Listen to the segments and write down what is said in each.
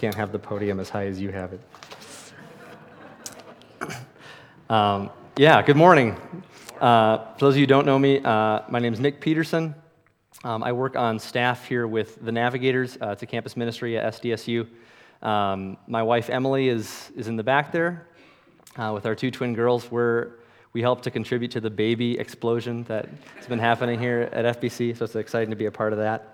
can't have the podium as high as you have it. Good morning. For those of you who don't know me, my name is Nick Peterson. I work on staff here with the Navigators. It's a campus ministry at SDSU. My wife, Emily, is in the back there with our two twin girls. We help to contribute to the baby explosion that has been happening here at FBC, so it's exciting to be a part of that.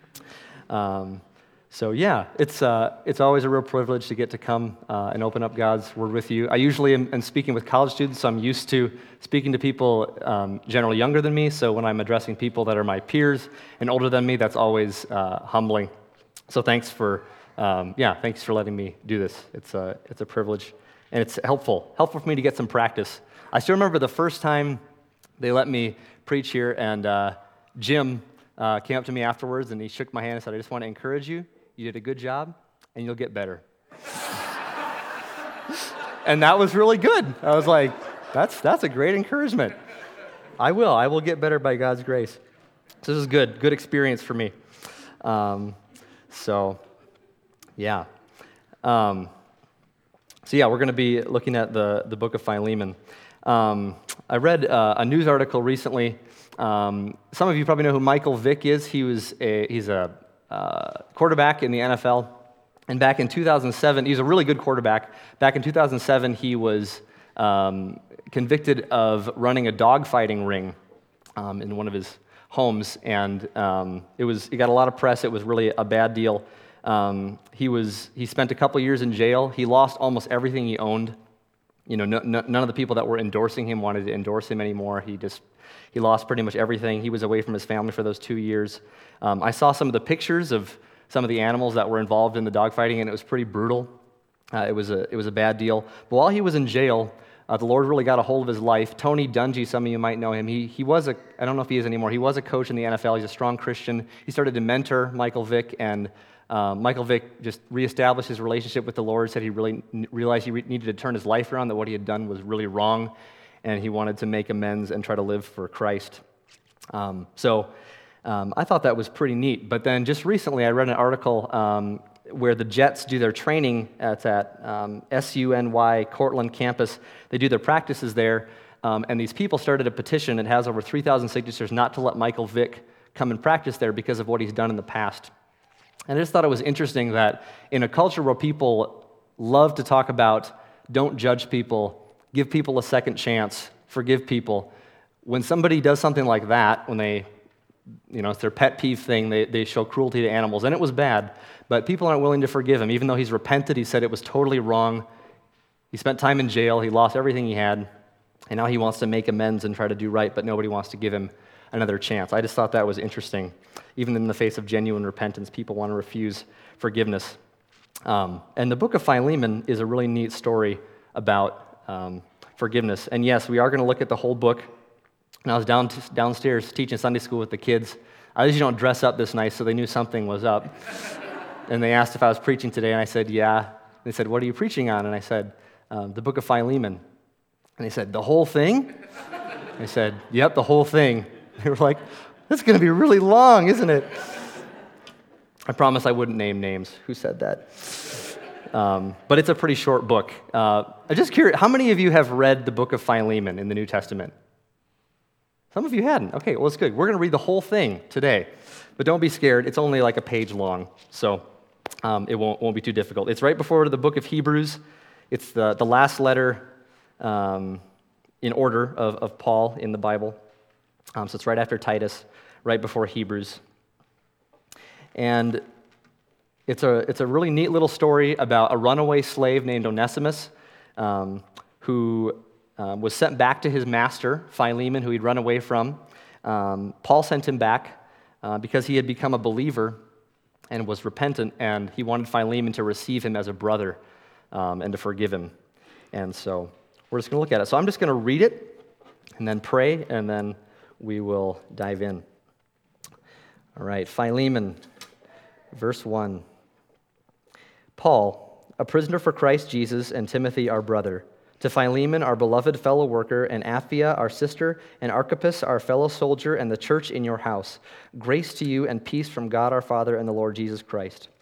It's always a real privilege to get to come and open up God's Word with you. I usually am speaking with college students, so I'm used to speaking to people generally younger than me, so when I'm addressing people that are my peers and older than me, that's always humbling. So thanks for letting me do this. It's a privilege, and it's helpful for me to get some practice. I still remember the first time they let me preach here, and Jim came up to me afterwards, and he shook my hand and said, "I just want to encourage you. You did a good job, and you'll get better." And that was really good. I was like, that's a great encouragement. I will get better by God's grace. So this is good experience for me. We're going to be looking at the book of Philemon. I read a news article recently. Some of you probably know who Michael Vick is. He's a quarterback in the NFL, and back in 2007, he's a really good quarterback. Back in 2007, he was convicted of running a dogfighting ring in one of his homes, and it got a lot of press. It was really a bad deal. He spent a couple years in jail. He lost almost everything he owned. None of the people that were endorsing him wanted to endorse him anymore. He lost pretty much everything. He was away from his family for those 2 years. I saw some of the pictures of some of the animals that were involved in the dogfighting, and it was pretty brutal. It was a bad deal. But while he was in jail, the Lord really got a hold of his life. Tony Dungy, some of you might know him. He was I don't know if he is anymore. He was a coach in the NFL. He's a strong Christian. He started to mentor Michael Vick, and Michael Vick just reestablished his relationship with the Lord, said he really realized he needed to turn his life around, that what he had done was really wrong, and he wanted to make amends and try to live for Christ. I thought that was pretty neat. But then just recently, I read an article where the Jets do their training at SUNY Cortland campus. They do their practices there, and these people started a petition. It has over 3,000 signatures not to let Michael Vick come and practice there because of what he's done in the past. And I just thought it was interesting that in a culture where people love to talk about don't judge people, give people a second chance, forgive people, when somebody does something like that, when it's their pet peeve thing, they show cruelty to animals, and it was bad, but people aren't willing to forgive him, even though he's repented. He said it was totally wrong. He spent time in jail. He lost everything he had, and now he wants to make amends and try to do right, but nobody wants to give him another chance. I just thought that was interesting. Even in the face of genuine repentance, people want to refuse forgiveness. And the book of Philemon is a really neat story about forgiveness. And yes, we are going to look at the whole book. And I was downstairs teaching Sunday school with the kids. I usually don't dress up this nice, so they knew something was up. And they asked if I was preaching today, and I said, yeah. They said, what are you preaching on? And I said, the book of Philemon. And they said, the whole thing? I said, yep, the whole thing. They were like, that's going to be really long, isn't it? I promised I wouldn't name names. Who said that? But it's a pretty short book. I'm just curious, how many of you have read the book of Philemon in the New Testament? Some of you hadn't. Okay, well, it's good. We're going to read the whole thing today. But don't be scared. It's only like a page long, so it won't be too difficult. It's right before the book of Hebrews. It's the last letter in order of Paul in the Bible. So it's right after Titus, right before Hebrews. And it's a really neat little story about a runaway slave named Onesimus who was sent back to his master, Philemon, who he'd run away from. Paul sent him back because he had become a believer and was repentant, and he wanted Philemon to receive him as a brother and to forgive him. And so we're just going to look at it. So I'm just going to read it and then pray, and then we will dive in. All right, Philemon, verse 1. Paul, a prisoner for Christ Jesus, and Timothy, our brother, to Philemon, our beloved fellow worker, and Apphia, our sister, and Archippus, our fellow soldier, and the church in your house. Grace to you and peace from God our Father and the Lord Jesus Christ.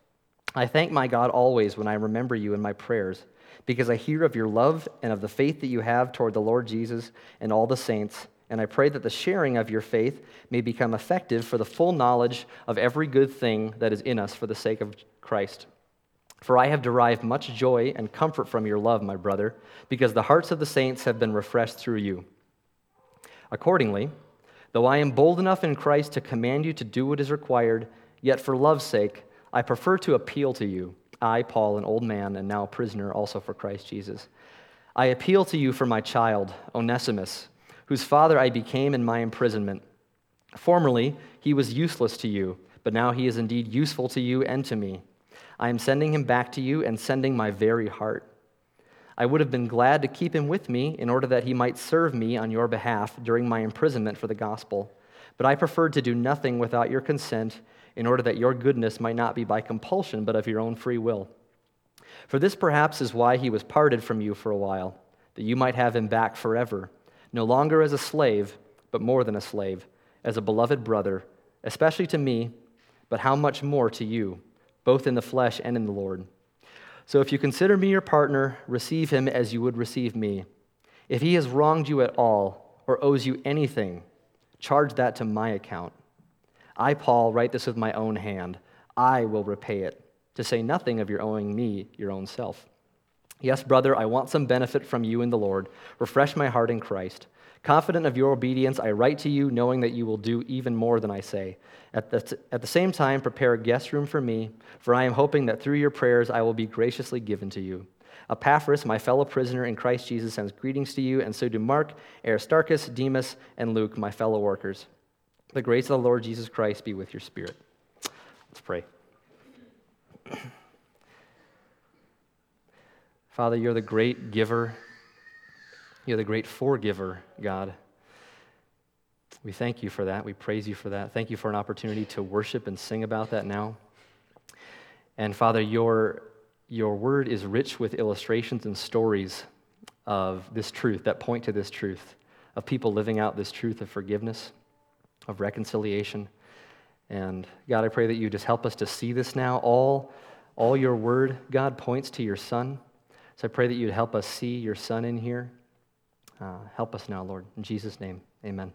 I thank my God always when I remember you in my prayers, because I hear of your love and of the faith that you have toward the Lord Jesus and all the saints, and I pray that the sharing of your faith may become effective for the full knowledge of every good thing that is in us for the sake of Christ. For I have derived much joy and comfort from your love, my brother, because the hearts of the saints have been refreshed through you. Accordingly, though I am bold enough in Christ to command you to do what is required, yet for love's sake, I prefer to appeal to you, I, Paul, an old man and now a prisoner also for Christ Jesus. I appeal to you for my child, Onesimus, whose father I became in my imprisonment. Formerly, he was useless to you, but now he is indeed useful to you and to me. I am sending him back to you and sending my very heart. I would have been glad to keep him with me in order that he might serve me on your behalf during my imprisonment for the gospel. But I preferred to do nothing without your consent in order that your goodness might not be by compulsion but of your own free will. For this perhaps is why he was parted from you for a while, that you might have him back forever, no longer as a slave, but more than a slave, as a beloved brother, especially to me, but how much more to you, both in the flesh and in the Lord. So if you consider me your partner, receive him as you would receive me. If he has wronged you at all or owes you anything, charge that to my account. I, Paul, write this with my own hand. I will repay it, to say nothing of your owing me your own self. Yes, brother, I want some benefit from you in the Lord. Refresh my heart in Christ. Confident of your obedience, I write to you, knowing that you will do even more than I say. At the same time, prepare a guest room for me, for I am hoping that through your prayers I will be graciously given to you. Epaphras, my fellow prisoner in Christ Jesus, sends greetings to you, and so do Mark, Aristarchus, Demas, and Luke, my fellow workers. The grace of the Lord Jesus Christ be with your spirit. Let's pray. Father, you're the great giver. You're the great forgiver, God. We thank you for that. We praise you for that. Thank you for an opportunity to worship and sing about that now. And Father, your word is rich with illustrations and stories of this truth, that point to this truth, of people living out this truth of forgiveness, of reconciliation. And God, I pray that you just help us to see this now. All your word, God, points to your Son. So I pray that you'd help us see your Son in here. Help us now, Lord. In Jesus' name, amen.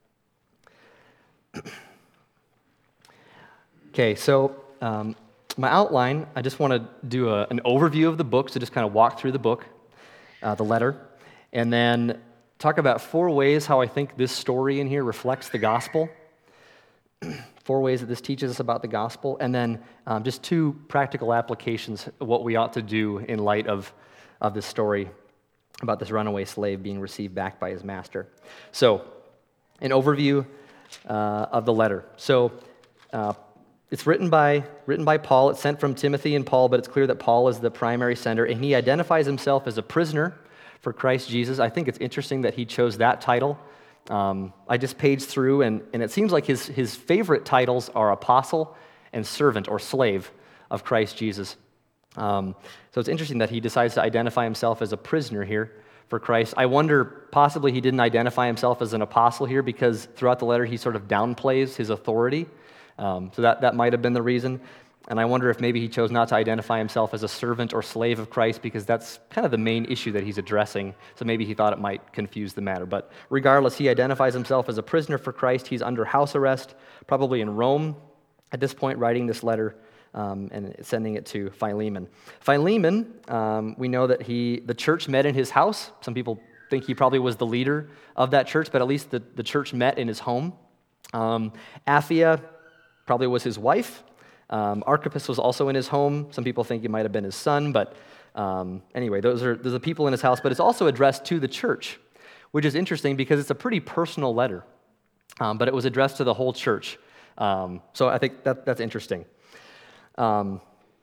Okay, so my outline, I just want to do an overview of the book, so just kind of walk through the book, the letter, and then talk about 4 ways how I think this story in here reflects the gospel, 4 ways that this teaches us about the gospel, and then just 2 practical applications of what we ought to do in light of this story about this runaway slave being received back by his master. So, an overview of the letter. So, it's written by Paul. It's sent from Timothy and Paul, but it's clear that Paul is the primary sender, and he identifies himself as a prisoner for Christ Jesus. I think it's interesting that he chose that title. I just paged through, and it seems like his favorite titles are apostle and servant or slave of Christ Jesus. So it's interesting that he decides to identify himself as a prisoner here for Christ. I wonder, possibly he didn't identify himself as an apostle here because throughout the letter he sort of downplays his authority. So that might have been the reason. And I wonder if maybe he chose not to identify himself as a servant or slave of Christ because that's kind of the main issue that he's addressing. So maybe he thought it might confuse the matter. But regardless, he identifies himself as a prisoner for Christ. He's under house arrest, probably in Rome at this point, writing this letter and sending it to Philemon. Philemon, we know that the church met in his house. Some people think he probably was the leader of that church, but at least the church met in his home. Apphia probably was his wife. Archippus was also in his home. Some people think he might have been his son, but anyway, those are the people in his house. But it's also addressed to the church, which is interesting because it's a pretty personal letter, but it was addressed to the whole church. So I think that's interesting. And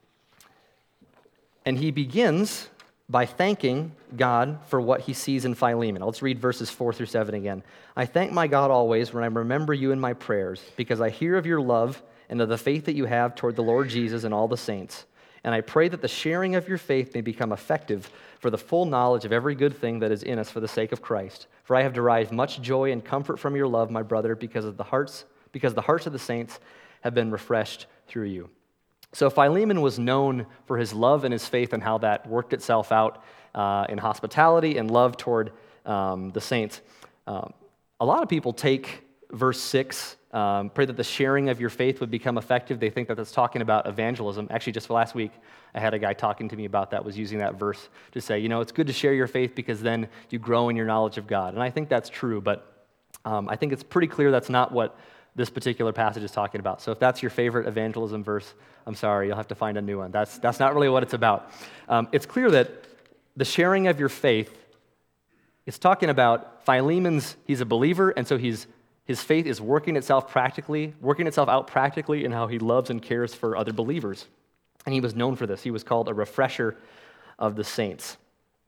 he begins by thanking God for what he sees in Philemon. Let's read verses 4-7 again. I thank my God always when I remember you in my prayers, because I hear of your love and of the faith that you have toward the Lord Jesus and all the saints. And I pray that the sharing of your faith may become effective for the full knowledge of every good thing that is in us for the sake of Christ. For I have derived much joy and comfort from your love, my brother, because the hearts of the saints have been refreshed through you. So Philemon was known for his love and his faith and how that worked itself out in hospitality and love toward the saints. A lot of people take verse 6, pray that the sharing of your faith would become effective. They think that that's talking about evangelism. Actually, just last week, I had a guy talking to me about that, was using that verse to say, it's good to share your faith because then you grow in your knowledge of God. And I think that's true, but I think it's pretty clear that's not what this particular passage is talking about. So if that's your favorite evangelism verse, I'm sorry, you'll have to find a new one. That's not really what it's about. It's clear that the sharing of your faith, it's talking about Philemon's, he's a believer, and so his faith is working itself out practically in how he loves and cares for other believers. And he was known for this. He was called a refresher of the saints.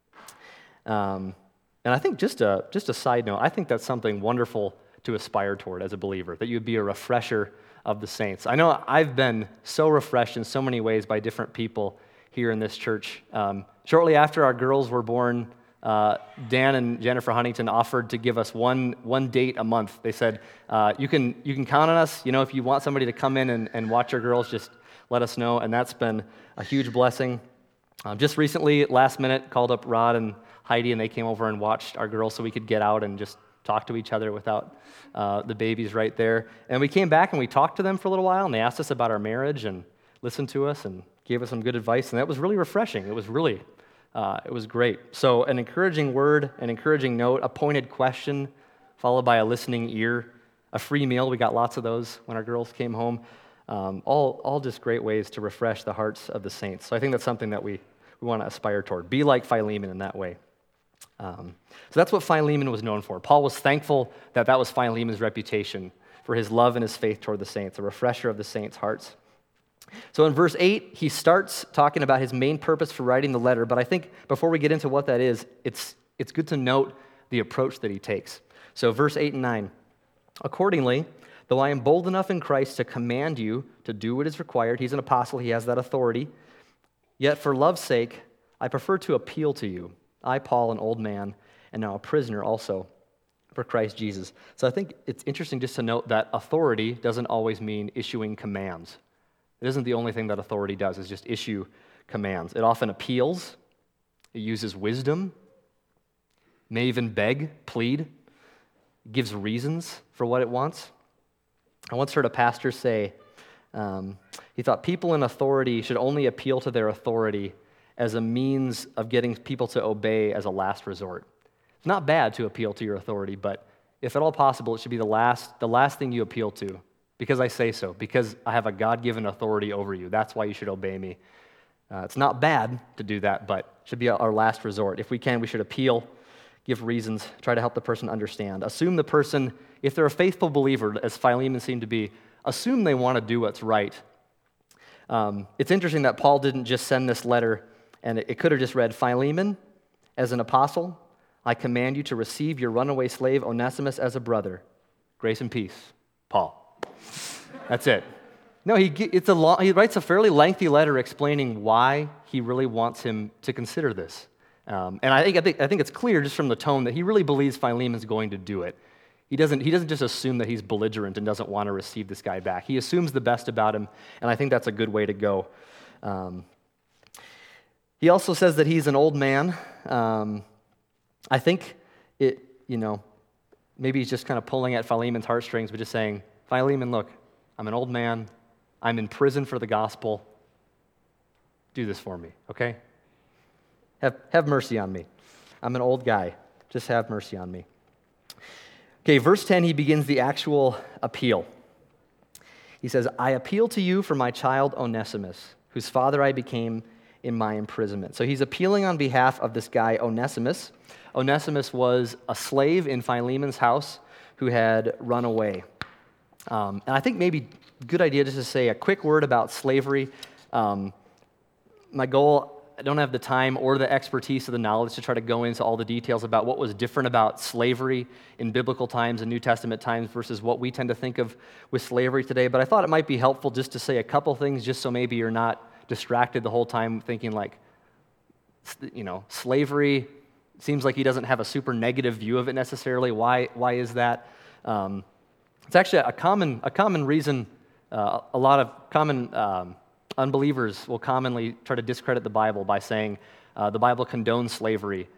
And I think just a side note, I think that's something wonderful to aspire toward as a believer, that you would be a refresher of the saints. I know I've been so refreshed in so many ways by different people here in this church. Shortly after our girls were born, Dan and Jennifer Huntington offered to give us one date a month. They said, you can count on us. If you want somebody to come in and watch our girls, just let us know. And that's been a huge blessing. Just recently, last minute, called up Rod and Heidi, and they came over and watched our girls so we could get out and just talk to each other without the babies right there. And we came back and we talked to them for a little while, and they asked us about our marriage and listened to us and gave us some good advice, and that was really refreshing. It was great. So an encouraging word, an encouraging note, a pointed question, followed by a listening ear, a free meal. We got lots of those when our girls came home. All just great ways to refresh the hearts of the saints. So I think that's something that we want to aspire toward. Be like Philemon in that way. So that's what Philemon was known for. Paul was thankful that was Philemon's reputation, for his love and his faith toward the saints, a refresher of the saints' hearts. So in verse 8, he starts talking about his main purpose for writing the letter, but I think before we get into what that is, it's good to note the approach that he takes. So verse 8 and 9, accordingly, though I am bold enough in Christ to command you to do what is required, he's an apostle, he has that authority, yet for love's sake, I prefer to appeal to you. I, Paul, an old man, and now a prisoner also for Christ Jesus. So I think it's interesting just to note that authority doesn't always mean issuing commands. It isn't the only thing that authority does, is just issue commands. It often appeals, it uses wisdom, may even beg, plead, gives reasons for what it wants. I once heard a pastor say, he thought people in authority should only appeal to their authority as a means of getting people to obey as a last resort. It's not bad to appeal to your authority, but if at all possible, it should be the last thing you appeal to. Because I say so, because I have a God-given authority over you. That's why you should obey me. It's not bad to do that, but it should be our last resort. If we can, we should appeal, give reasons, try to help the person understand. Assume the person, if they're a faithful believer, as Philemon seemed to be, assume they want to do what's right. It's interesting that Paul didn't just send this letter, and it could have just read, Philemon, as an apostle, I command you to receive your runaway slave Onesimus as a brother. Grace and peace, Paul. That's it. No, he writes a fairly lengthy letter explaining why he really wants him to consider this. And I think it's clear just from the tone that he really believes Philemon's going to do it. He doesn't just assume that he's belligerent and doesn't want to receive this guy back. He assumes the best about him, and I think that's a good way to go. He also says that he's an old man. I think maybe he's just kind of pulling at Philemon's heartstrings, but just saying, Philemon, look, I'm an old man. I'm in prison for the gospel. Do this for me, okay? Have mercy on me. I'm an old guy. Just have mercy on me. Okay, verse 10, he begins the actual appeal. He says, I appeal to you for my child Onesimus, whose father I became in my imprisonment. So he's appealing on behalf of this guy Onesimus. Onesimus was a slave in Philemon's house who had run away. And I think maybe a good idea just to say a quick word about slavery. My goal, I don't have the time or the expertise or the knowledge to try to go into all the details about what was different about slavery in biblical times and New Testament times versus what we tend to think of with slavery today. But I thought it might be helpful just to say a couple things just so maybe you're not distracted the whole time thinking like, slavery seems like he doesn't have a super negative view of it necessarily. Why is that? It's actually a common reason, a lot of common Unbelievers will commonly try to discredit the Bible by saying the Bible condones slavery.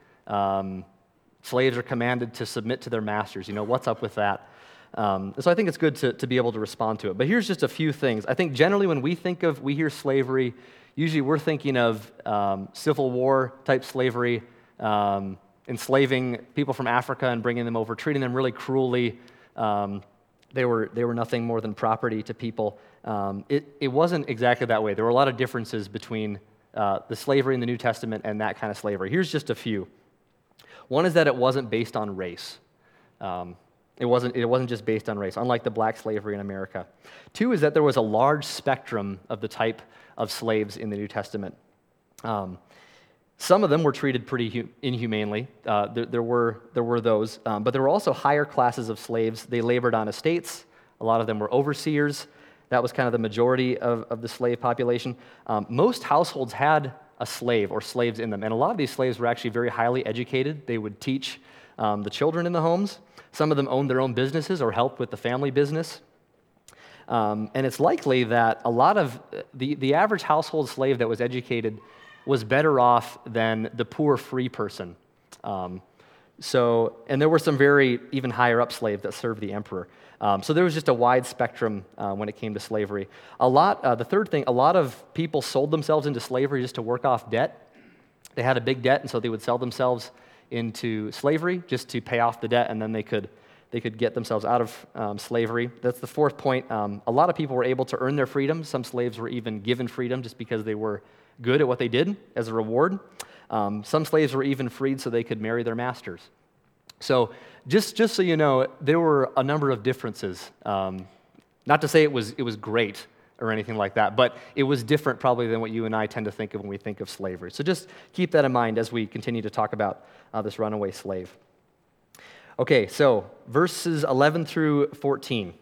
Slaves are commanded to submit to their masters. What's up with that? So I think it's good to be able to respond to it. But here's just a few things. I think generally when we hear slavery, usually we're thinking of Civil War type slavery, enslaving people from Africa and bringing them over, treating them really cruelly. They were nothing more than property to people. It wasn't exactly that way. There were a lot of differences between the slavery in the New Testament and that kind of slavery. Here's just a few. One is that it wasn't based on race. It wasn't just based on race, unlike the black slavery in America. Two is that there was a large spectrum of the type of slaves in the New Testament. Some of them were treated pretty inhumanely. There were those, but there were also higher classes of slaves. They labored on estates. A lot of them were overseers. That was kind of the majority of the slave population. Most households had a slave or slaves in them, and a lot of these slaves were actually very highly educated. They would teach the children in the homes. Some of them owned their own businesses or helped with the family business. And it's likely that a lot of the average household slave that was educated was better off than the poor free person. And there were some very even higher up slaves that served the emperor. So there was just a wide spectrum when it came to slavery. The third thing, a lot of people sold themselves into slavery just to work off debt. They had a big debt, and so they would sell themselves into slavery just to pay off the debt, and then they could get themselves out of slavery. That's the fourth point. A lot of people were able to earn their freedom. Some slaves were even given freedom just because they were good at what they did as a reward. Some slaves were even freed so they could marry their masters. So just so you know, there were a number of differences. Not to say it was great or anything like that, but it was different probably than what you and I tend to think of when we think of slavery. So just keep that in mind as we continue to talk about this runaway slave. Okay, so verses 11 through 14.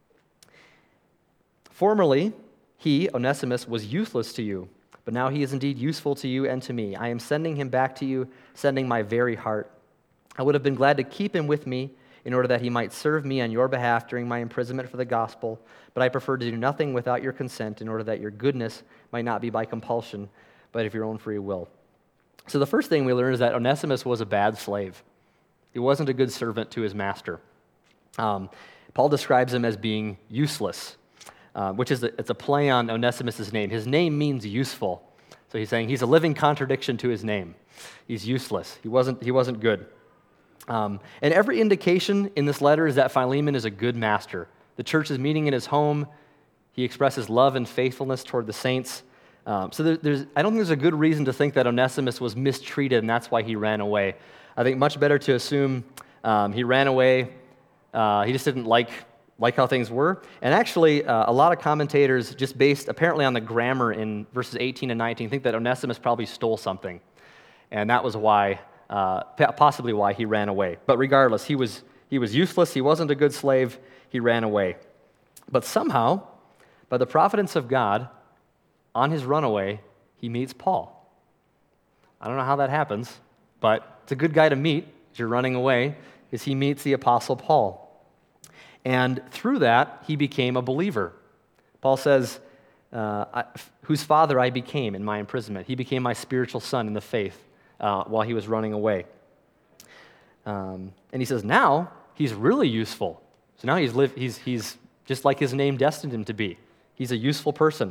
Formerly, he, Onesimus, was useless to you, but now he is indeed useful to you and to me. I am sending him back to you, sending my very heart. I would have been glad to keep him with me in order that he might serve me on your behalf during my imprisonment for the gospel, but I prefer to do nothing without your consent in order that your goodness might not be by compulsion, but of your own free will. So the first thing we learn is that Onesimus was a bad slave. He wasn't a good servant to his master. Paul describes him as being useless, which is it's a play on Onesimus' name. His name means useful. So he's saying he's a living contradiction to his name. He's useless. He wasn't good. And every indication in this letter is that Philemon is a good master. The church is meeting in his home. He expresses love and faithfulness toward the saints. I don't think there's a good reason to think that Onesimus was mistreated and that's why he ran away. I think much better to assume he ran away. He just didn't like how things were. And actually, a lot of commentators, just based apparently on the grammar in verses 18 and 19, think that Onesimus probably stole something. And that was why, possibly why he ran away. But regardless, he was useless. He wasn't a good slave. He ran away. But somehow, by the providence of God, on his runaway, he meets Paul. I don't know how that happens, but it's a good guy to meet as you're running away, is he meets the Apostle Paul. And through that, he became a believer. Paul says, whose father I became in my imprisonment. He became my spiritual son in the faith while he was running away. And he says, now he's really useful. So now he's just like his name destined him to be. He's a useful person.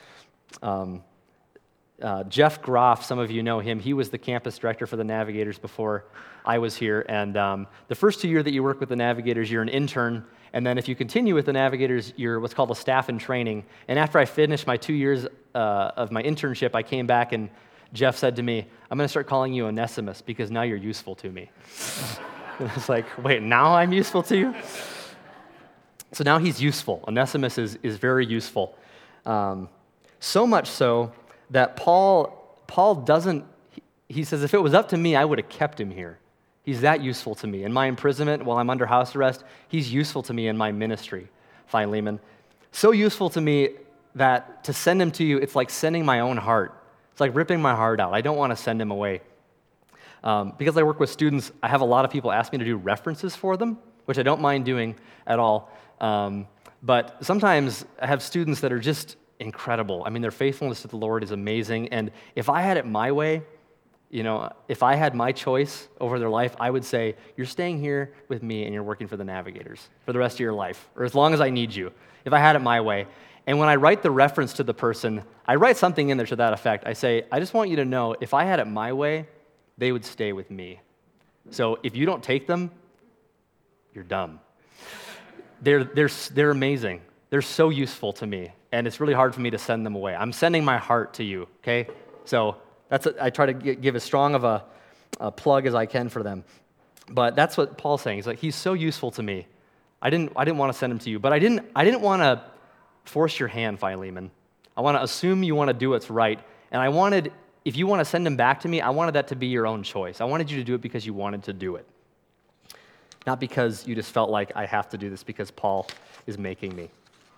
Jeff Groff, some of you know him. He was the campus director for the Navigators before I was here. And the first 2 years that you work with the Navigators, you're an intern. And then if you continue with the Navigators, you're what's called a staff in training. And after I finished my 2 years of my internship, I came back and Jeff said to me, I'm going to start calling you Onesimus because now you're useful to me. And I was like, wait, now I'm useful to you? So now he's useful. Onesimus is very useful. So much so that Paul doesn't, he says, if it was up to me, I would have kept him here. He's that useful to me. In my imprisonment, while I'm under house arrest, he's useful to me in my ministry, Philemon. So useful to me that to send him to you, it's like sending my own heart. It's like ripping my heart out. I don't want to send him away. Because I work with students, I have a lot of people ask me to do references for them, which I don't mind doing at all. But sometimes I have students that are just incredible. I mean, their faithfulness to the Lord is amazing. And if I had it my way, if I had my choice over their life, I would say, you're staying here with me and you're working for the Navigators for the rest of your life, or as long as I need you, if I had it my way. And when I write the reference to the person, I write something in there to that effect. I say, I just want you to know, if I had it my way, they would stay with me. So if you don't take them, you're dumb. They're amazing. They're so useful to me, and it's really hard for me to send them away. I'm sending my heart to you, okay? So I try to give as strong of a plug as I can for them. But that's what Paul's saying. He's like, he's so useful to me. I didn't want to send him to you, but I didn't want to force your hand, Philemon. I want to assume you want to do what's right, and if you want to send him back to me, I wanted that to be your own choice. I wanted you to do it because you wanted to do it, not because you just felt like I have to do this because Paul is making me.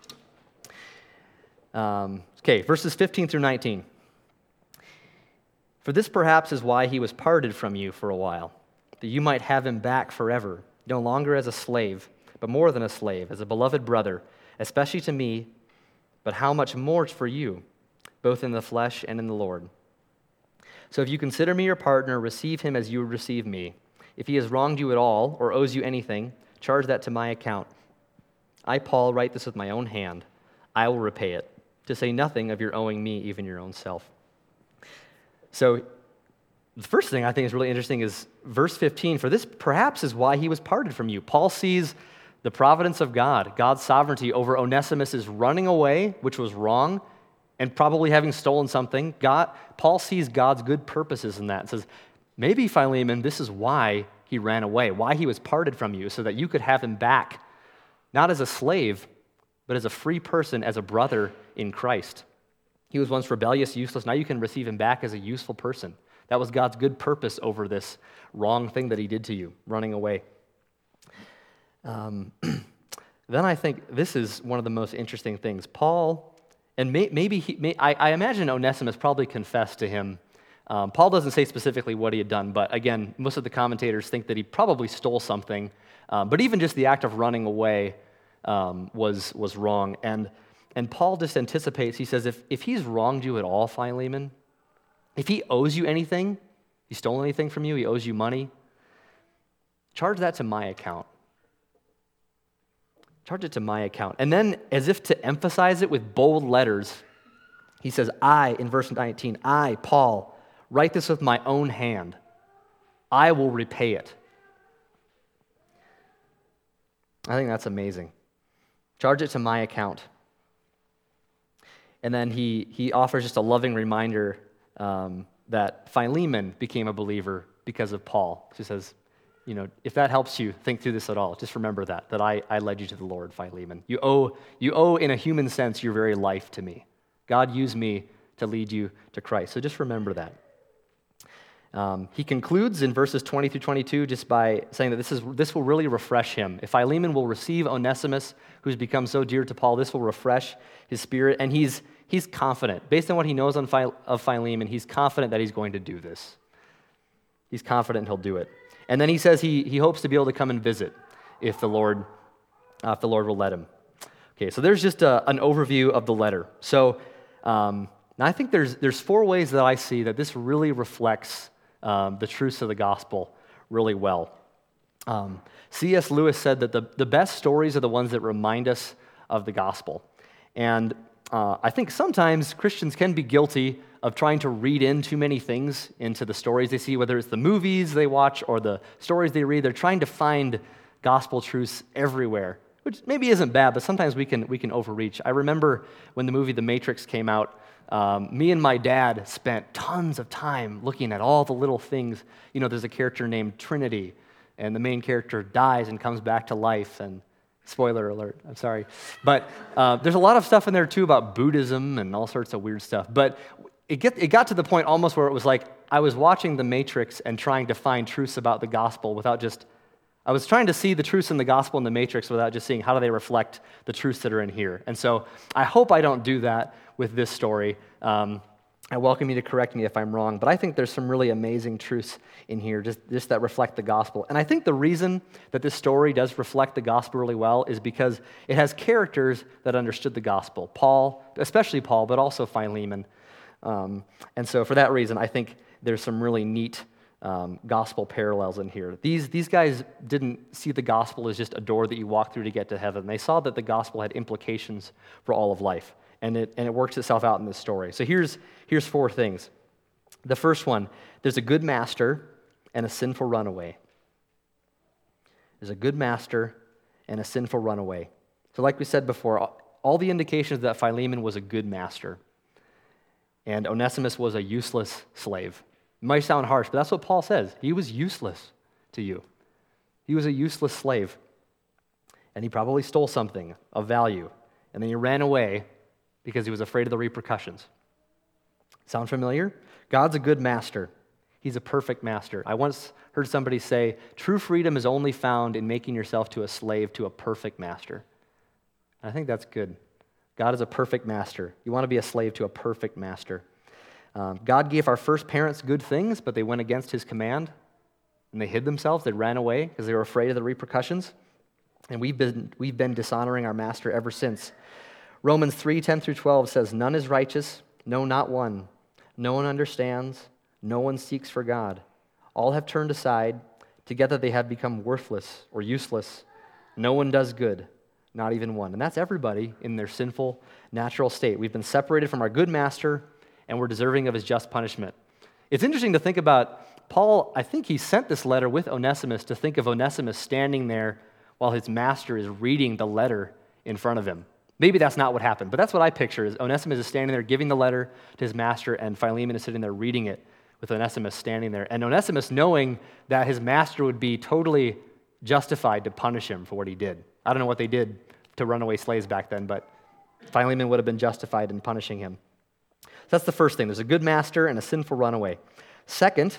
Verses 15 through 19. For this perhaps is why he was parted from you for a while, that you might have him back forever, no longer as a slave, but more than a slave, as a beloved brother, especially to me, but how much more for you, both in the flesh and in the Lord. So if you consider me your partner, receive him as you would receive me. If he has wronged you at all, or owes you anything, charge that to my account. I, Paul, write this with my own hand. I will repay it, to say nothing of your owing me even your own self. So the first thing I think is really interesting is verse 15. For this perhaps is why he was parted from you. Paul sees the providence of God, God's sovereignty over Onesimus' running away, which was wrong, and probably having stolen something. Paul sees God's good purposes in that and says, maybe, Philemon, this is why he ran away, why he was parted from you, so that you could have him back, not as a slave, but as a free person, as a brother in Christ. He was once rebellious, useless. Now you can receive him back as a useful person. That was God's good purpose over this wrong thing that he did to you, running away. Then I think this is one of the most interesting things. Paul, and I imagine Onesimus probably confessed to him. Paul doesn't say specifically what he had done, but again, most of the commentators think that he probably stole something. But even just the act of running away was wrong. And Paul just anticipates, he says, if he's wronged you at all, Philemon, if he owes you anything, he stole anything from you, he owes you money, charge that to my account. Charge it to my account. And then, as if to emphasize it with bold letters, he says, in verse 19, I, Paul, write this with my own hand. I will repay it. I think that's amazing. Charge it to my account. And then he offers just a loving reminder that Philemon became a believer because of Paul. He says, if that helps you think through this at all, just remember that I led you to the Lord, Philemon. You owe in a human sense your very life to me. God used me to lead you to Christ. So just remember that. He concludes in verses 20 through 22 just by saying that this will really refresh him. If Philemon will receive Onesimus, who's become so dear to Paul, this will refresh his spirit, and he's confident. Based on what he knows of Philemon, he's confident that he's going to do this. He's confident he'll do it. And then he says he hopes to be able to come and visit if the Lord will let him. Okay, so there's just an overview of the letter. So now I think there's 4 ways that I see that this really reflects the truths of the gospel really well. C.S. Lewis said that the best stories are the ones that remind us of the gospel. And I think sometimes Christians can be guilty of trying to read in too many things into the stories they see, whether it's the movies they watch or the stories they read. They're trying to find gospel truths everywhere, which maybe isn't bad, but sometimes we can overreach. I remember when the movie The Matrix came out, me and my dad spent tons of time looking at all the little things. There's a character named Trinity, and the main character dies and comes back to life, and spoiler alert, I'm sorry. But there's a lot of stuff in there, too, about Buddhism and all sorts of weird stuff. But it got to the point almost where it was like I was watching The Matrix and trying to find truths about the gospel I was trying to see the truths in the gospel in The Matrix without just seeing how do they reflect the truths that are in here. And so I hope I don't do that with this story. I welcome you to correct me if I'm wrong, but I think there's some really amazing truths in here just that reflect the gospel. And I think the reason that this story does reflect the gospel really well is because it has characters that understood the gospel. Paul, especially Paul, but also Philemon. And so for that reason, I think there's some really neat gospel parallels in here. These guys didn't see the gospel as just a door that you walk through to get to heaven. They saw that the gospel had implications for all of life. And it works itself out in this story. So here's 4 things. The first one, there's a good master and a sinful runaway. There's a good master and a sinful runaway. So like we said before, all the indications that Philemon was a good master and Onesimus was a useless slave. It might sound harsh, but that's what Paul says. He was useless to you. He was a useless slave. And he probably stole something of value. And then he ran away because he was afraid of the repercussions. Sound familiar? God's a good master. He's a perfect master. I once heard somebody say, true freedom is only found in making yourself to a slave to a perfect master. And I think that's good. God is a perfect master. You want to be a slave to a perfect master. God gave our first parents good things, but they went against his command, and they hid themselves. They ran away because they were afraid of the repercussions. And we've been dishonoring our master ever since. Romans 3:10-12 says, none is righteous, no, not one. No one understands, no one seeks for God. All have turned aside, together they have become worthless or useless. No one does good, not even one. And that's everybody in their sinful, natural state. We've been separated from our good master, and we're deserving of his just punishment. It's interesting to think about Paul. I think he sent this letter with Onesimus to think of Onesimus standing there while his master is reading the letter in front of him. Maybe that's not what happened, but that's what I picture, is Onesimus is standing there giving the letter to his master, and Philemon is sitting there reading it with Onesimus standing there. And Onesimus knowing that his master would be totally justified to punish him for what he did. I don't know what they did to runaway slaves back then, but Philemon would have been justified in punishing him. So that's the first thing. There's a good master and a sinful runaway. Second,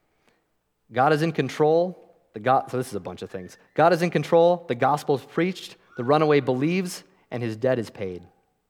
God is in control. So this is a bunch of things. God is in control. The gospel is preached. The runaway believes, and his debt is paid.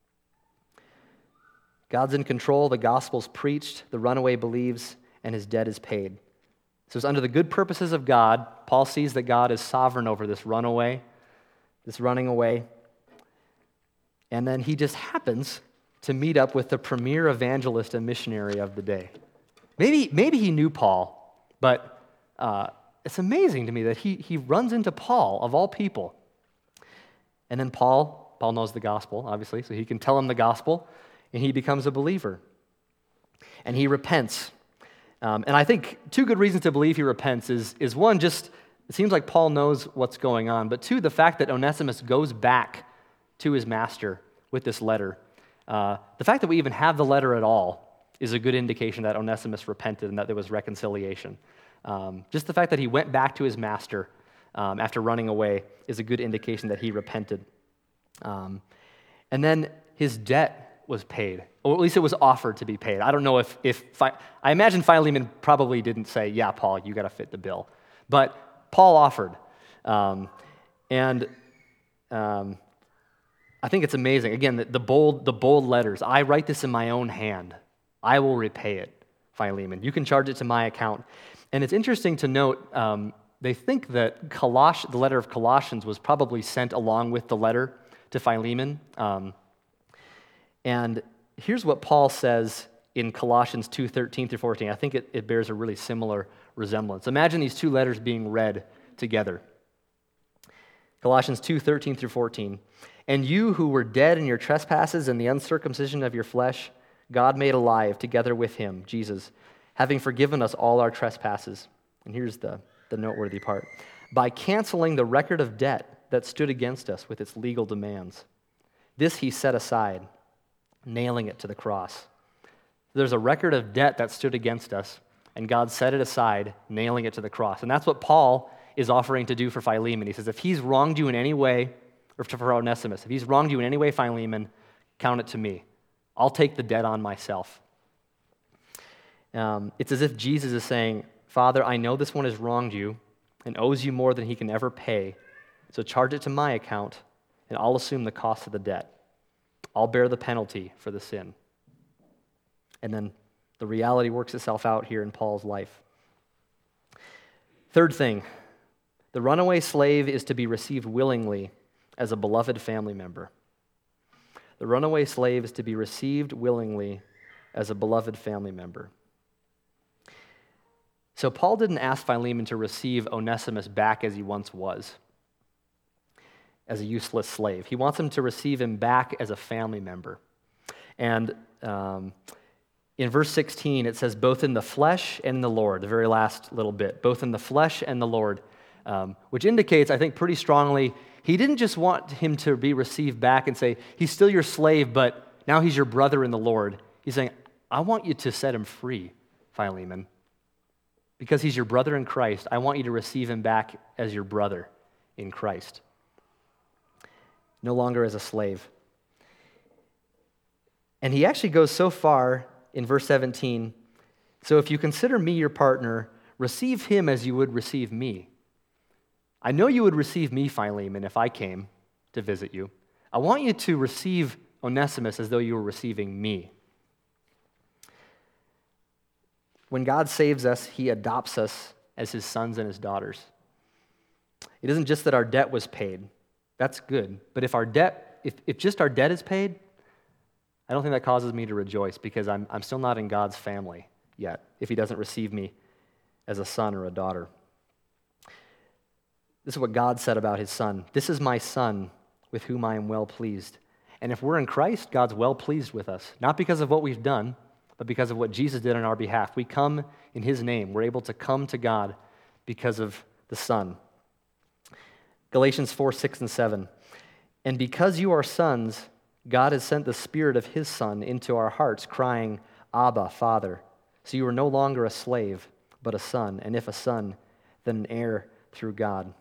God's in control, the gospel's preached, the runaway believes, and his debt is paid. So it's under the good purposes of God. Paul sees that God is sovereign over this runaway, this running away. And then he just happens to meet up with the premier evangelist and missionary of the day. Maybe he knew Paul, but it's amazing to me that he runs into Paul, of all people. And then Paul knows the gospel, obviously, so he can tell him the gospel, and he becomes a believer. And he repents. And I think 2 good reasons to believe he repents is one, just it seems like Paul knows what's going on, but 2, the fact that Onesimus goes back to his master with this letter. The fact that we even have the letter at all is a good indication that Onesimus repented and that there was reconciliation. Just the fact that he went back to his master after running away is a good indication that he repented. And then his debt was paid, or at least it was offered to be paid. I don't know I imagine Philemon probably didn't say, yeah, Paul, you got to fit the bill. But Paul offered. I think it's amazing. Again, the bold letters. I write this in my own hand. I will repay it, Philemon. You can charge it to my account. And it's interesting to note, they think that the letter of Colossians was probably sent along with the letter to Philemon. And here's what Paul says in Colossians 2:13-14. I think it bears a really similar resemblance. Imagine these 2 letters being read together. Colossians 2:13-14. And you who were dead in your trespasses and the uncircumcision of your flesh, God made alive together with him, Jesus, having forgiven us all our trespasses. And here's the noteworthy part. By canceling the record of debt that stood against us with its legal demands. This he set aside, nailing it to the cross. There's a record of debt that stood against us, and God set it aside, nailing it to the cross. And that's what Paul is offering to do for Philemon. He says, if he's wronged you in any way, or for Onesimus, if he's wronged you in any way, Philemon, count it to me. I'll take the debt on myself. It's as if Jesus is saying, Father, I know this one has wronged you and owes you more than he can ever pay, so charge it to my account, and I'll assume the cost of the debt. I'll bear the penalty for the sin. And then The reality works itself out here in Paul's life. Third thing, the runaway slave is to be received willingly as a beloved family member. The runaway slave is to be received willingly as a beloved family member. So Paul didn't ask Philemon to receive Onesimus back as he once was, as a useless slave. He wants him to receive him back as a family member. And in verse 16, it says, both in the flesh and in the Lord, the very last little bit, both in the flesh and the Lord, which indicates, I think, pretty strongly, he didn't just want him to be received back and say, he's still your slave, but now he's your brother in the Lord. He's saying, I want you to set him free, Philemon. Because he's your brother in Christ, I want you to receive him back as your brother in Christ. No longer as a slave. And he actually goes so far in verse 17, so if you consider me your partner, receive him as you would receive me. I know you would receive me, Philemon, if I came to visit you. I want you to receive Onesimus as though you were receiving me. When God saves us, he adopts us as his sons and his daughters. It isn't just that our debt was paid. That's good. But if just our debt is paid, I don't think that causes me to rejoice because I'm still not in God's family yet if he doesn't receive me as a son or a daughter. This is what God said about his son. This is my son with whom I am well pleased. And if we're in Christ, God's well pleased with us, not because of what we've done, but because of what Jesus did on our behalf. We come in his name. We're able to come to God because of the Son. Galatians 4, 6, and 7. And because you are sons, God has sent the Spirit of his Son into our hearts, crying, Abba, Father. So you are no longer a slave, but a son. And if a son, then an heir through God.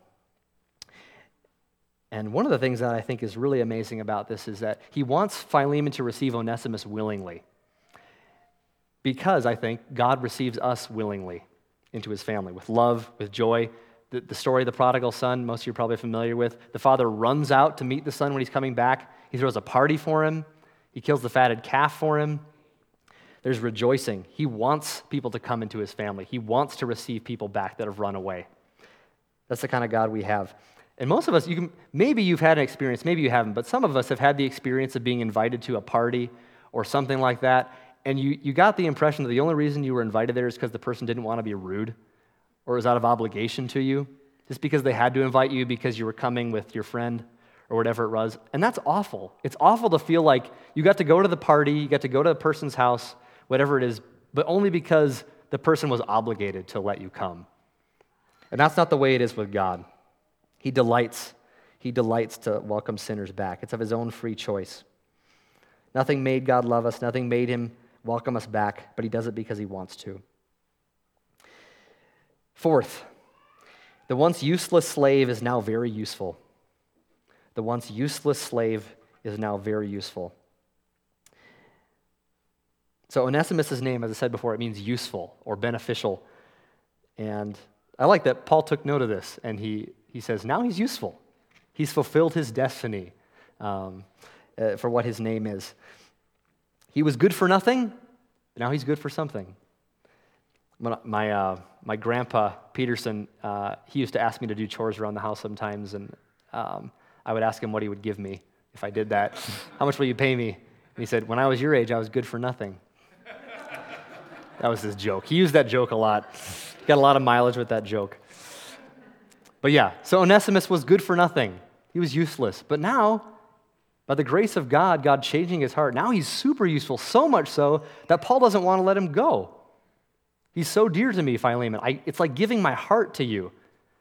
And one of the things that I think is really amazing about this is that he wants Philemon to receive Onesimus willingly. Because, I think, God receives us willingly into his family, with love, with joy. The story of the prodigal son, most of you are probably familiar with. The father runs out to meet the son when he's coming back. He throws a party for him. He kills the fatted calf for him. There's rejoicing. He wants people to come into his family. He wants to receive people back that have run away. That's the kind of God we have. And most of us, maybe you've had an experience, maybe you haven't, but some of us have had the experience of being invited to a party or something like that, and you got the impression that the only reason you were invited there is because the person didn't want to be rude or was out of obligation to you, just because they had to invite you because you were coming with your friend or whatever it was. And that's awful. It's awful to feel like you got to go to the party, you got to go to a person's house, whatever it is, but only because the person was obligated to let you come. And that's not the way it is with God. He delights to welcome sinners back. It's of his own free choice. Nothing made God love us, nothing made him welcome us back, but he does it because he wants to. Fourth, the once useless slave is now very useful. The once useless slave is now very useful. So Onesimus' name, as I said before, it means useful or beneficial. And I like that Paul took note of this, and he says, now he's useful. He's fulfilled his destiny for what his name is. He was good for nothing, now he's good for something. My grandpa, Peterson, he used to ask me to do chores around the house sometimes, and I would ask him what he would give me if I did that. How much will you pay me? And he said, when I was your age, I was good for nothing. That was his joke. He used that joke a lot. Got a lot of mileage with that joke. But yeah, so Onesimus was good for nothing. He was useless. But now, by the grace of God, God changing his heart, now he's super useful, so much so that Paul doesn't want to let him go. He's so dear to me, Philemon. It's like giving my heart to you.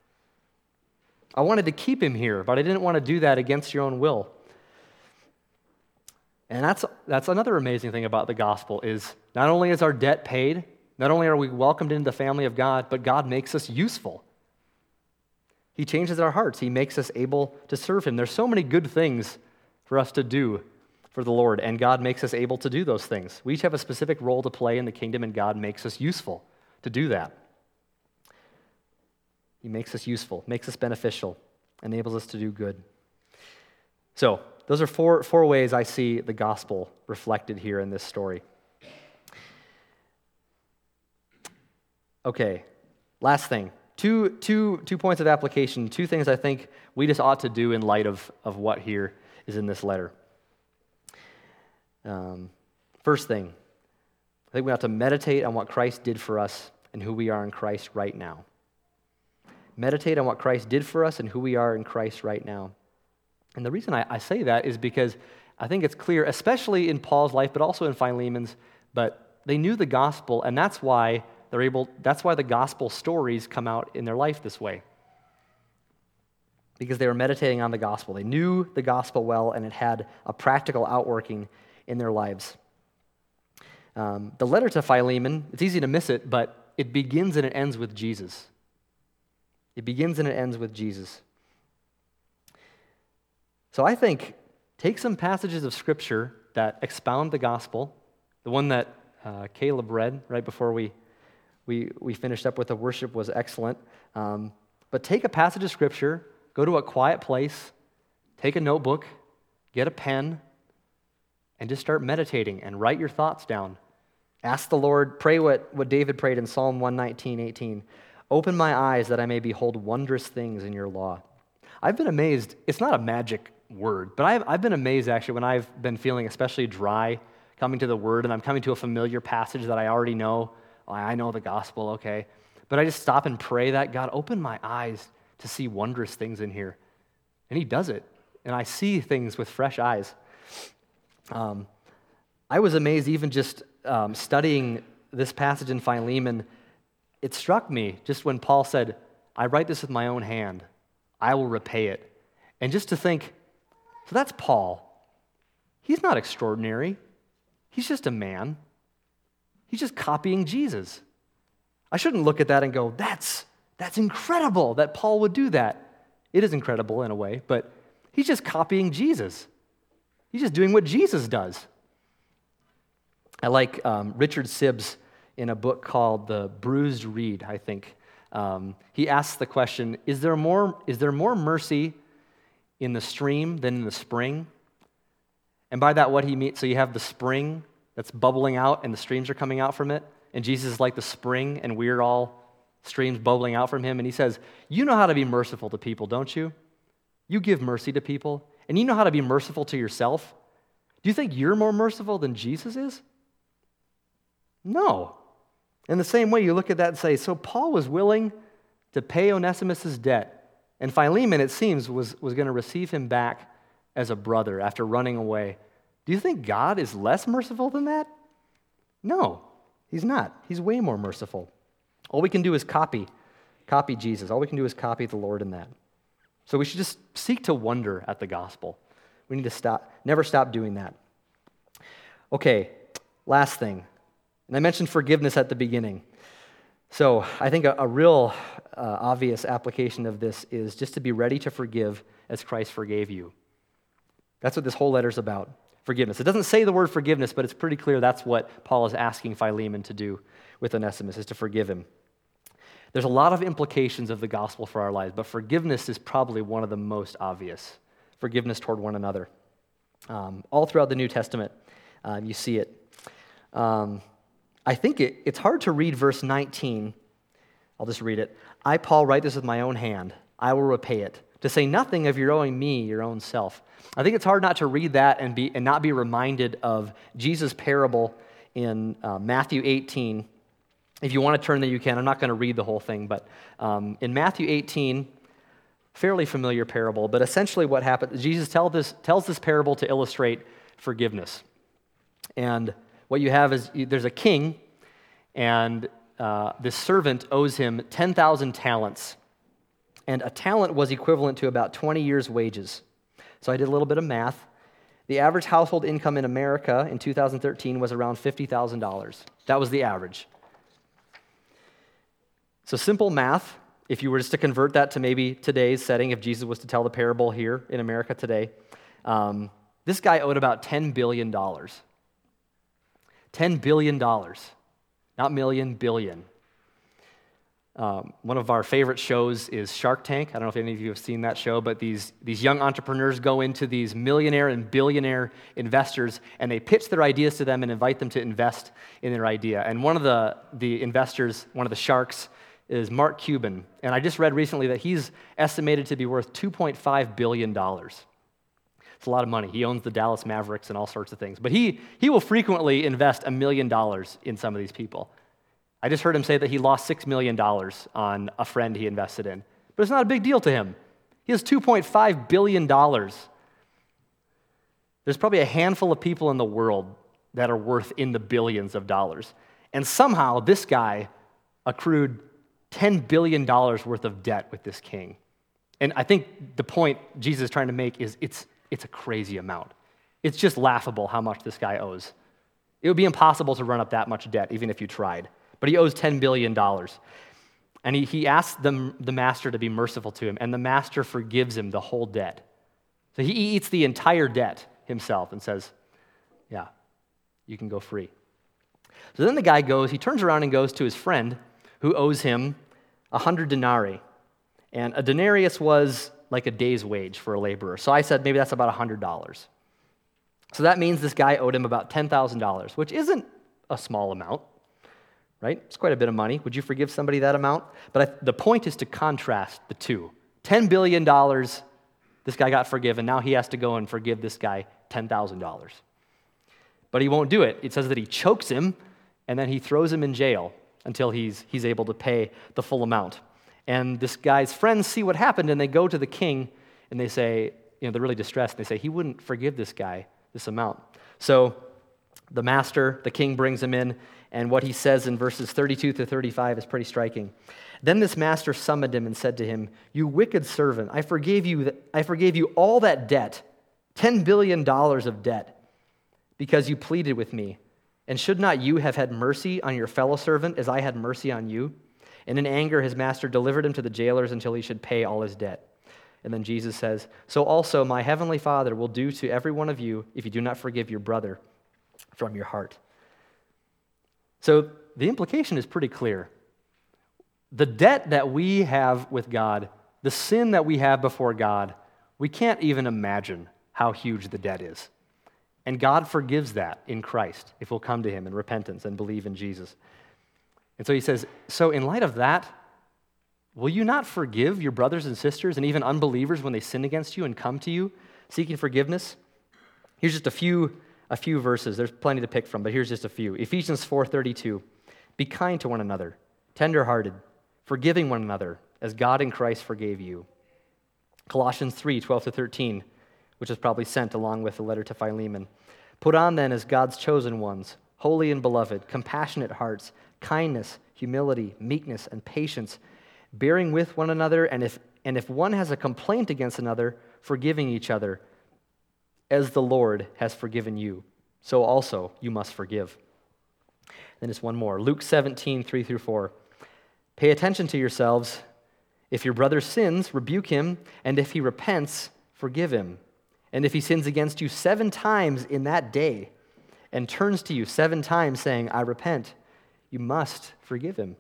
I wanted to keep him here, but I didn't want to do that against your own will. And that's another amazing thing about the gospel is not only is our debt paid, not only are we welcomed into the family of God, but God makes us useful. He changes our hearts. He makes us able to serve him. There's so many good things for us to do for the Lord, and God makes us able to do those things. We each have a specific role to play in the kingdom, and God makes us useful to do that. He makes us useful, makes us beneficial, enables us to do good. So, those are four ways I see the gospel reflected here in this story. Okay, last thing. Two points of application, two things I think we just ought to do in light of what here is in this letter. First thing, I think we ought to meditate on what Christ did for us and who we are in Christ right now. Meditate on what Christ did for us and who we are in Christ right now. And the reason I say that is because I think it's clear, especially in Paul's life, but also in Philemon's, but they knew the gospel, and that's why the gospel stories come out in their life this way. Because they were meditating on the gospel. They knew the gospel well, and it had a practical outworking in their lives. The letter to Philemon, it's easy to miss it, but it begins and it ends with Jesus. It begins and it ends with Jesus. So I think take some passages of Scripture that expound the gospel, the one that Caleb read right before we finished up with the worship was excellent. But take a passage of Scripture, go to a quiet place, take a notebook, get a pen, and just start meditating and write your thoughts down. Ask the Lord, pray what David prayed in Psalm 119:18. Open my eyes that I may behold wondrous things in your law. I've been amazed. It's not a magic word, but I've been amazed actually when I've been feeling especially dry coming to the Word and I'm coming to a familiar passage that I already know. Oh, I know the gospel, okay. But I just stop and pray that, God, open my eyes to see wondrous things in here. And He does it. And I see things with fresh eyes. I was amazed even just studying this passage in Philemon. It struck me just when Paul said, I write this with my own hand. I will repay it. And just to think, so that's Paul. He's not extraordinary. He's just a man. He's just copying Jesus. I shouldn't look at that and go, that's incredible that Paul would do that. It is incredible in a way, but he's just copying Jesus. He's just doing what Jesus does. I like Richard Sibbes in a book called The Bruised Reed, I think. He asks the question, is there more mercy in the stream than in the spring? And by that what he means, so you have the spring that's bubbling out and the streams are coming out from it, and Jesus is like the spring and we're all streams bubbling out from him, and he says, you know how to be merciful to people, don't you? You give mercy to people, and you know how to be merciful to yourself. Do you think you're more merciful than Jesus is? No. In the same way, you look at that and say, so Paul was willing to pay Onesimus' debt, and Philemon, it seems, was going to receive him back as a brother after running away. Do you think God is less merciful than that? No, He's not. He's way more merciful. All we can do is copy Jesus. All we can do is copy the Lord in that. So we should just seek to wonder at the gospel. We need to never stop doing that. Okay, last thing. And I mentioned forgiveness at the beginning. So I think a real obvious application of this is just to be ready to forgive as Christ forgave you. That's what this whole letter is about, forgiveness. It doesn't say the word forgiveness, but it's pretty clear that's what Paul is asking Philemon to do with Onesimus, is to forgive him. There's a lot of implications of the gospel for our lives, but forgiveness is probably one of the most obvious. Forgiveness toward one another. All throughout the New Testament, you see it. I think it's hard to read verse 19. I'll just read it. I, Paul, write this with my own hand. I will repay it. To say nothing of your owing me your own self. I think it's hard not to read that and not be reminded of Jesus' parable in Matthew 18. If you want to turn there, you can. I'm not going to read the whole thing, but in Matthew 18, fairly familiar parable, but essentially what happens, Jesus tells this parable to illustrate forgiveness. And what you have is there's a king, and this servant owes him 10,000 talents. And a talent was equivalent to about 20 years' wages. So I did a little bit of math. The average household income in America in 2013 was around $50,000. That was the average. So simple math, if you were just to convert that to maybe today's setting, if Jesus was to tell the parable here in America today, this guy owed about $10 billion. $10 billion. Not million, billion. One of our favorite shows is Shark Tank. I don't know if any of you have seen that show, but these young entrepreneurs go into these millionaire and billionaire investors, and they pitch their ideas to them and invite them to invest in their idea. And one of the investors, one of the sharks, is Mark Cuban. And I just read recently that he's estimated to be worth $2.5 billion. It's a lot of money. He owns the Dallas Mavericks and all sorts of things. But he will frequently invest $1 million in some of these people. I just heard him say that he lost $6 million on a friend he invested in. But it's not a big deal to him. He has $2.5 billion. There's probably a handful of people in the world that are worth in the billions of dollars. And somehow this guy accrued $10 billion worth of debt with this king. And I think the point Jesus is trying to make is it's a crazy amount. It's just laughable how much this guy owes. It would be impossible to run up that much debt, even if you tried. But he owes $10 billion. And he asks the master to be merciful to him, and the master forgives him the whole debt. So he eats the entire debt himself and says, yeah, you can go free. So then the guy he turns around and goes to his friend who owes him 100 denarii. And a denarius was like a day's wage for a laborer. So I said maybe that's about $100. So that means this guy owed him about $10,000, which isn't a small amount. Right? It's quite a bit of money. Would you forgive somebody that amount? But the point is to contrast the two. $10 billion, this guy got forgiven. Now he has to go and forgive this guy $10,000. But he won't do it. It says that he chokes him, and then he throws him in jail until he's able to pay the full amount. And this guy's friends see what happened, and they go to the king, and they say, they're really distressed. They say, he wouldn't forgive this guy this amount. So the king brings him in, and what he says in verses 32 to 35 is pretty striking. Then this master summoned him and said to him, "You wicked servant, I forgave you all that debt, $10 billion of debt, because you pleaded with me. And should not you have had mercy on your fellow servant as I had mercy on you?" And in anger his master delivered him to the jailers until he should pay all his debt. And then Jesus says, "So also my heavenly Father will do to every one of you if you do not forgive your brother from your heart." So the implication is pretty clear. The debt that we have with God, the sin that we have before God, we can't even imagine how huge the debt is. And God forgives that in Christ if we'll come to him in repentance and believe in Jesus. And so he says, so in light of that, will you not forgive your brothers and sisters and even unbelievers when they sin against you and come to you seeking forgiveness? Here's just a few verses. There's plenty to pick from, but here's just a few. Ephesians 4:32, "Be kind to one another, tenderhearted, forgiving one another, as God in Christ forgave you." Colossians 3:12 to 13, which is probably sent along with the letter to Philemon. "Put on then as God's chosen ones, holy and beloved, compassionate hearts, kindness, humility, meekness, and patience, bearing with one another, and if one has a complaint against another, forgiving each other, as the Lord has forgiven you, so also you must forgive." Then just one more. Luke 17:3 through 4. "Pay attention to yourselves. If your brother sins, rebuke him, and if he repents, forgive him. And if he sins against you 7 times in that day, and turns to you 7 times saying, 'I repent,' you must forgive him."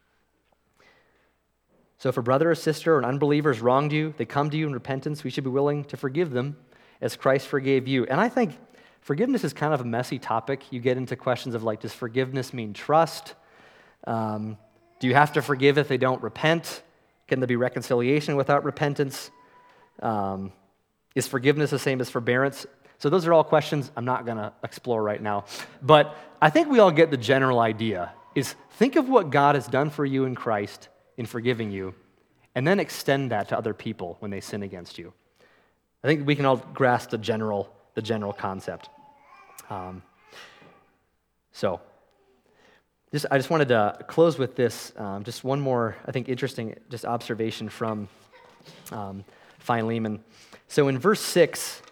So if a brother or sister or an unbeliever has wronged you, they come to you in repentance, we should be willing to forgive them as Christ forgave you. And I think forgiveness is kind of a messy topic. You get into questions of does forgiveness mean trust? Do you have to forgive if they don't repent? Can there be reconciliation without repentance? Is forgiveness the same as forbearance? So those are all questions I'm not going to explore right now. But I think we all get the general idea, is think of what God has done for you in Christ in forgiving you, and then extend that to other people when they sin against you. I think we can all grasp the general concept. I just wanted to close with this, just one more, I think, interesting just observation from Philemon. So in verse 6,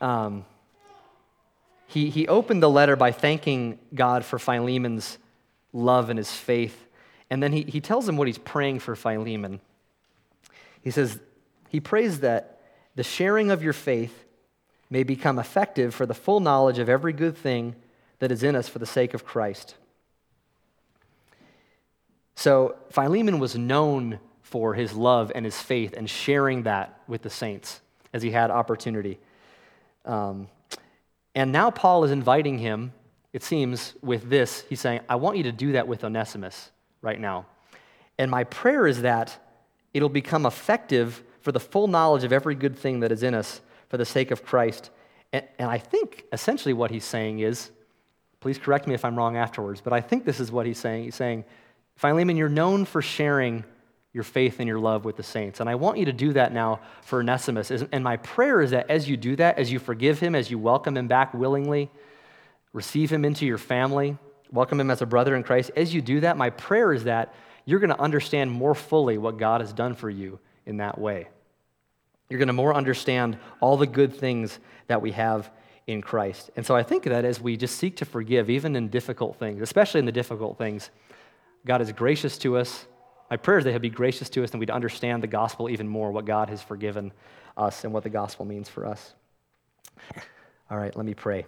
he opened the letter by thanking God for Philemon's love and his faith, and then he tells him what he's praying for Philemon. He says, he prays that the sharing of your faith may become effective for the full knowledge of every good thing that is in us for the sake of Christ. So Philemon was known for his love and his faith and sharing that with the saints as he had opportunity. And now Paul is inviting him, it seems, with this. He's saying, I want you to do that with Onesimus right now. And my prayer is that it'll become effective for the full knowledge of every good thing that is in us for the sake of Christ. And I think essentially what he's saying is, please correct me if I'm wrong afterwards, but I think this is what he's saying. He's saying, Philemon, you're known for sharing your faith and your love with the saints. And I want you to do that now for Onesimus. And my prayer is that as you do that, as you forgive him, as you welcome him back willingly, receive him into your family, welcome him as a brother in Christ, as you do that, my prayer is that you're going to understand more fully what God has done for you in that way. You're going to more understand all the good things that we have in Christ. And so I think that as we just seek to forgive, even in difficult things, especially in the difficult things, God is gracious to us. My prayer is that he'll be gracious to us and we'd understand the gospel even more, what God has forgiven us and what the gospel means for us. All right, let me pray.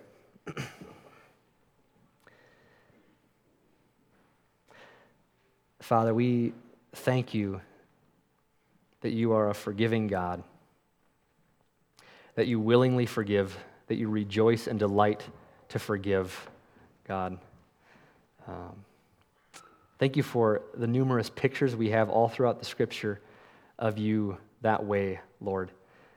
Father, we thank you that you are a forgiving God, that you willingly forgive, that you rejoice and delight to forgive, God. Thank you for the numerous pictures we have all throughout the Scripture of you that way, Lord.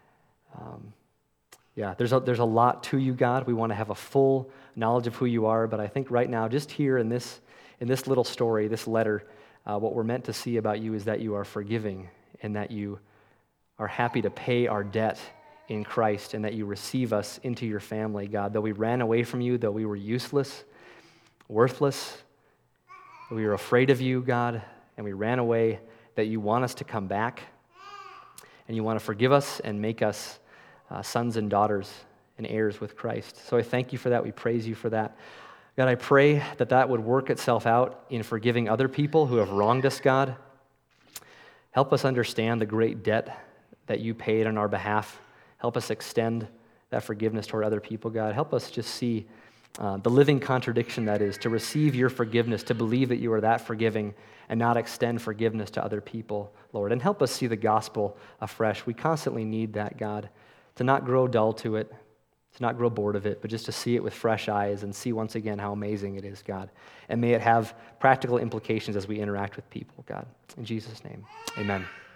There's a lot to you, God. We want to have a full knowledge of who you are, but I think right now, just here in this little story, this letter, what we're meant to see about you is that you are forgiving and that you are happy to pay our debt in Christ and that you receive us into your family, God. Though we ran away from you, though we were useless, worthless, we were afraid of you, God, and we ran away, that you want us to come back and you want to forgive us and make us sons and daughters and heirs with Christ. So I thank you for that. We praise you for that. God, I pray that that would work itself out in forgiving other people who have wronged us, God. Help us understand the great debt that you paid on our behalf. Help us extend that forgiveness toward other people, God. Help us just see the living contradiction that is to receive your forgiveness, to believe that you are that forgiving and not extend forgiveness to other people, Lord. And help us see the gospel afresh. We constantly need that, God, to not grow dull to it, to not grow bored of it, but just to see it with fresh eyes and see once again how amazing it is, God. And may it have practical implications as we interact with people, God. In Jesus' name, amen.